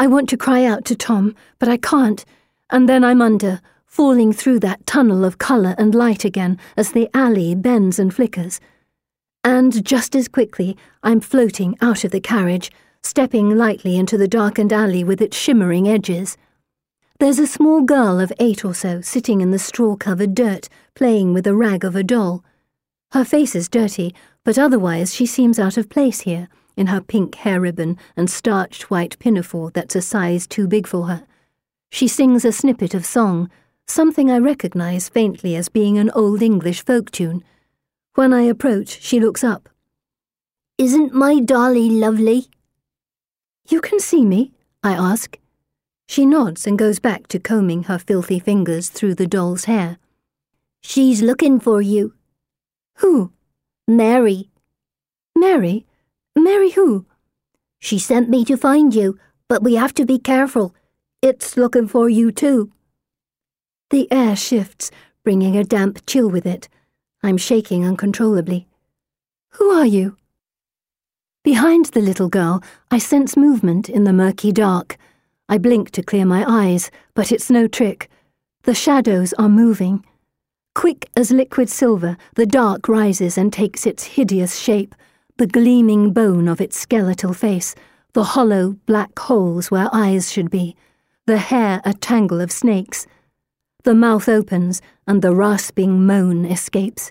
I want to cry out to Tom, but I can't, and then I'm under, falling through that tunnel of colour and light again as the alley bends and flickers. And just as quickly, I'm floating out of the carriage, stepping lightly into the darkened alley with its shimmering edges. There's a small girl of 8 or so sitting in the straw-covered dirt, playing with a rag of a doll. Her face is dirty, but otherwise she seems out of place here, in her pink hair ribbon and starched white pinafore that's a size too big for her. She sings a snippet of song, something I recognise faintly as being an old English folk tune. When I approach, she looks up. "Isn't my dolly lovely?" "You can see me?" I ask. She nods and goes back to combing her filthy fingers through the doll's hair. "She's looking for you." "Who?" "Mary." "Mary? Mary who?" "She sent me to find you, but we have to be careful. It's looking for you too." The air shifts, bringing a damp chill with it. I'm shaking uncontrollably. "Who are you?" Behind the little girl, I sense movement in the murky dark. I blink to clear my eyes, but it's no trick. The shadows are moving. Quick as liquid silver, the dark rises and takes its hideous shape, the gleaming bone of its skeletal face, the hollow black holes where eyes should be, the hair a tangle of snakes. The mouth opens and the rasping moan escapes.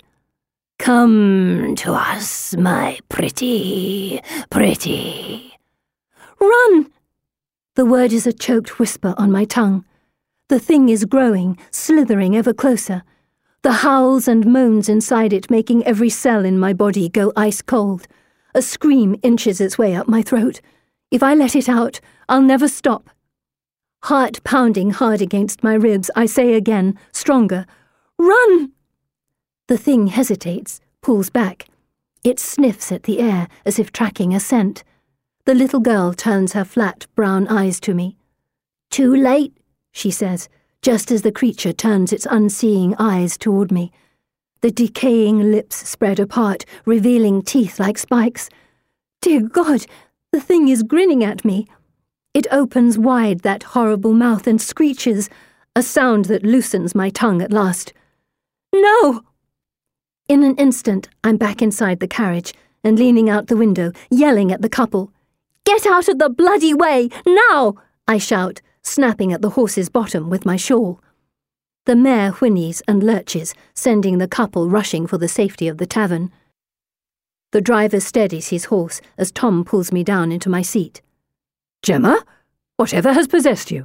"Come to us, my pretty, pretty." "Run!" The word is a choked whisper on my tongue. The thing is growing, slithering ever closer. The howls and moans inside it making every cell in my body go ice cold. A scream inches its way up my throat. If I let it out, I'll never stop. Heart pounding hard against my ribs, I say again, stronger, "Run!" The thing hesitates, pulls back. It sniffs at the air as if tracking a scent. The little girl turns her flat brown eyes to me. "Too late," she says, just as the creature turns its unseeing eyes toward me. The decaying lips spread apart, revealing teeth like spikes. Dear God, the thing is grinning at me. It opens wide that horrible mouth and screeches, a sound that loosens my tongue at last. "No!" In an instant, I'm back inside the carriage and leaning out the window, yelling at the couple. "Get out of the bloody way, now!" I shout, snapping at the horse's bottom with my shawl. The mare whinnies and lurches, sending the couple rushing for the safety of the tavern. The driver steadies his horse as Tom pulls me down into my seat. "Gemma, whatever has possessed you?"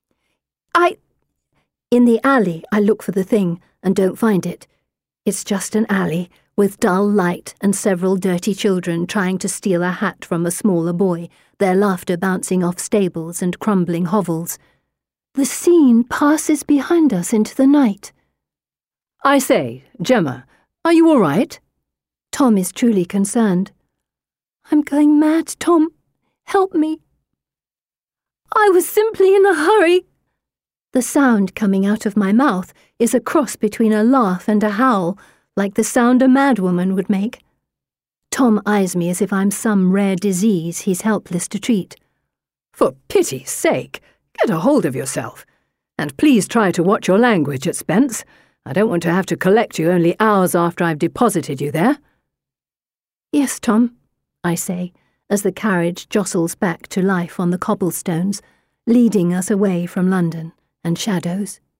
In the alley, I look for the thing and don't find it. It's just an alley, with dull light and several dirty children trying to steal a hat from a smaller boy, their laughter bouncing off stables and crumbling hovels. The scene passes behind us into the night. "I say, Gemma, are you all right?" Tom is truly concerned. "I'm going mad, Tom. Help me." "I was simply in a hurry." The sound coming out of my mouth is a cross between a laugh and a howl, like the sound a madwoman would make. Tom eyes me as if I'm some rare disease he's helpless to treat. "For pity's sake, get a hold of yourself. And please try to watch your language at Spence. I don't want to have to collect you only hours after I've deposited you there." "Yes, Tom," I say, as the carriage jostles back to life on the cobblestones, leading us away from London and shadows.